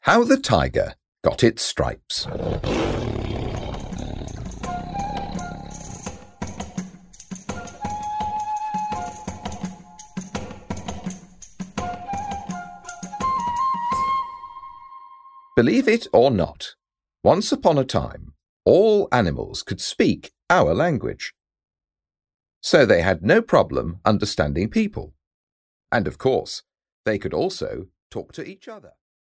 How the tiger got its stripes. Believe it or not, once upon a time, all animals could speak our language. So they had no problem understanding people. And of course, they could also talk to each other.